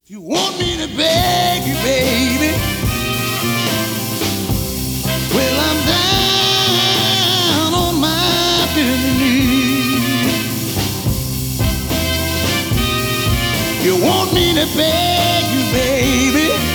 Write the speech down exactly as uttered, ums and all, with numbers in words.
If you want me to beg you, baby, well, I'm down on my bending knees. You want me to beg you, baby,